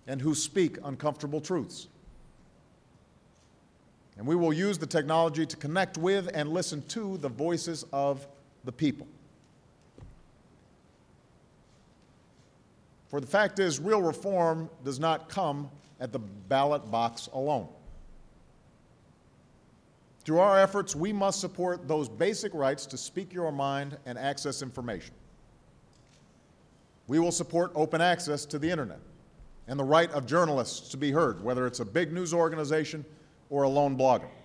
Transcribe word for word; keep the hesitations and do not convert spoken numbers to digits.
and who speak uncomfortable truths. And we will use the technology to connect with and listen to the voices of the people. For the fact is, real reform does not come at the ballot box alone. Through our efforts, we must support those basic rights to speak your mind and access information. We will support open access to the internet and the right of journalists to be heard, whether it's a big news organization or a lone blogger.